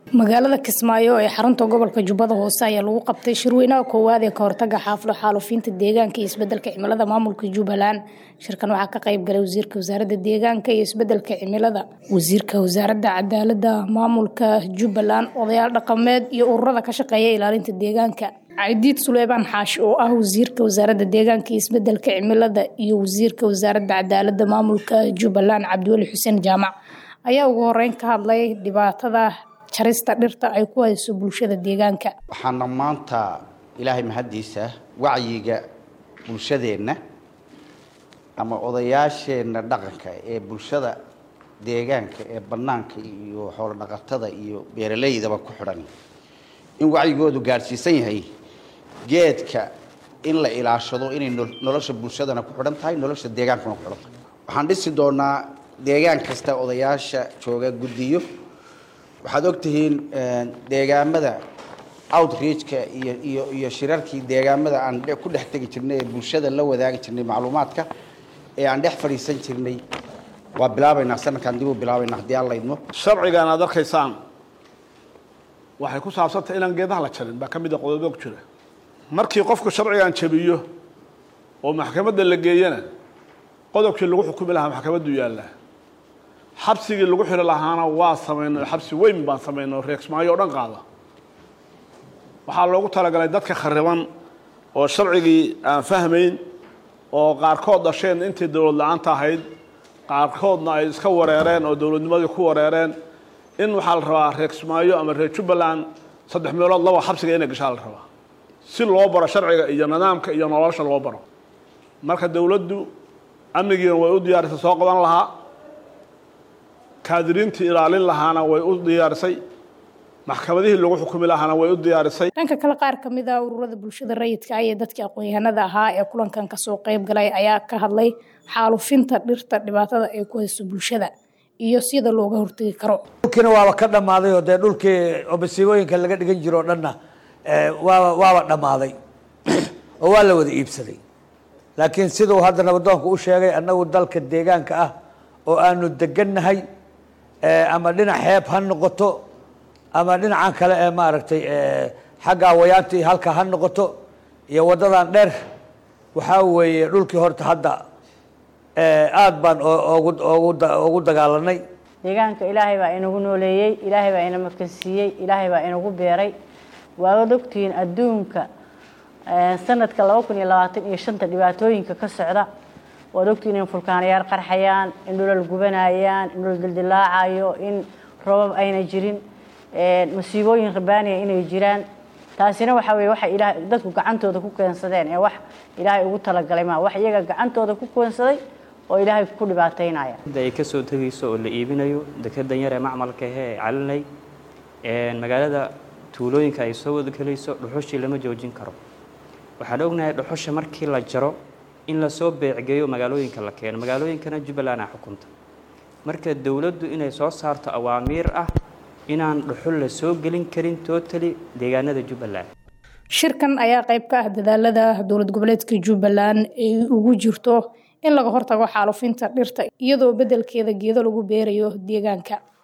magaalada Kismaayo ee xarunta gobolka Jubbada Hoose ayaa lagu qabtay shirweynaha koowaad ee ka hortagga xaalufinta deegaanka iyo isbeddelka cimilada maamulka Jubbaland. Shirkan waxaa ka qayb galay wasiirka wasaaradda deegaanka iyo isbeddelka cimilada, wasiirka wasaaradda cadaaladda maamulka Jubbaland, odayaal dhaqameed iyo ururada ka shaqeeya ilaalinta deegaanka. Aidiid Suleymaan Xaashi oo ah wasiirka wasaaradda deegaanka iyo isbeddelka cimilada iyo wasiirka wasaaradda cadaaladda maamulka Jubbaland Cabdiweli Xuseen Jaamac ayaa ugu horeyn ka hadlay dhibaatada jarista dhirta ay ku hayso bulshada deegaanka. waxaan maanta ilaahay mahadiisa wacyiga bulshadeena ama odayaasheena dhaqanka ee bulshada deegaanka ee banaanka iyo xoolo dhaqatada iyo beeraleydaba ku xidhan in wacyigoodu gaarsiisan yahay geedka in la ilaashado inay nolosha bulshadana ku xidhan tahay nolosha deegaankana ku xidhan tahay. waxaan dhisi doonaa deegaan kasta odayaasha jooga gudiyo waxaad ogtihiin deegaamada outreach-ka iyo shirarkii deegaamada aan ku dhex tagi jirnay ee bulshada la wadaagi jirnay macluumaadka ee aan dhex fadhiisan jirnay waa bilaabaynaa sanadkan dib u bilaabaynaa haddii aan laydmo. sharcigan aad arkaysaan waxay ku saabsantahay inaan geedaha la jarin baa ka mid ah qodobo ku jira. markii qofku sharcigan jabiyo oo maxkamadda la geeyana qodobkii lagu xukumi lahaa maxkamaddu yaallaa xabsigii lagu xiri lahaana waa sameynay xabsi weyn baan sameynay reexmaayo oo dhan qaada. waxaa loogu talagalay dadka khariban oo sharcigii aan fahmayn oo qaarkood dhasheen intii dawlad la'aanta ahayd qaarkoodna ay iska wareereen oo dawladnimadii ku wareereen in waxaa la rabaa reexmaayo ama reer Jubbaland 3 meelood laba xabsiga inay gashaan la rabaa si loo baro sharciga iyo nidaamka iyo nolosha loo baro. marka dawladdu amnigiina way u diyaarisay soo qaban lahaa kaadiriintii ilaalin lahaana way u diyaarisay maxkamadihii lagu xukumi lahaana way u diyaarisay. dhanka kale qaar ka mid ah ururada bulshada rayidka ah iyo dadka aqoon-yahanada ahaa ee kulankan ka soo qayb galay ayaa ka hadlay xaalufinta dhirta dhibaatada ay ku hayso bulshada iyo sida looga hortagi karo. dhulkiina waaba ka dhamaaday oo dee dhulkii obasiibooyinka laga dhigan jiro dhanna waaba dhamaaday oo waa la wada iibsaday. laakiin siduu haddana waddoonku u sheegay annagu dalka deegaanka ah oo aanu degannahay ama dhinac xeeb ha noqoto ama dhinacan kale ee maaragtay xagga wayaanta iyo halka ha noqoto iyo waddadan dheer waxaa weeye dhulkii horta hadda aad baan ugu dagaalanay. deegaanka ilaahay baa inagu nooleeyey, ilaahay baa ina makansiiyey, ilaahay baa inagu beeray. waad ogtihiin adduunka sanadka 2025 dhibaatooyinka ka socda waad ogtihiin in fulkaanayaal qarxayaan, in dhulal gubanayaan, in dhul dildilaacayo, in roobab ayna jirin, masiibooyin rabaaniya inay jiraan. taasina waxa weeye waxa ilaahay dadku gacantooda ku keensadeen ee wax ilaahay ugu talagalay ma wax iyaga gacantooda ku keensaday oo ilaahay ku dhibaateynaya. ay ka soo tagayso oo la iibinayo dekedan yar ee macmalka ee calinay magaalada tuulooyinka ay soo wada galayso dhuxushii lama joojin karo. waxaan ognahay dhuxusha markii la jaro in la soo beecgeeyo magaalooyinka la keeno magaalooyinkana Jubbaland ah xukunta. marka dawladdu inay soo saarto awaamiir ah inaan dhuxul la soo gelin karin totally deegaanada Jubbaland. shirkan ayaa qayb ka ah dadaalada dowlad goboleedka Jubbaland ee ugu jirto in laga hortago xaalufinta dhirta iyadoo beddelkeeda geedo lagu beerayo deegaanka.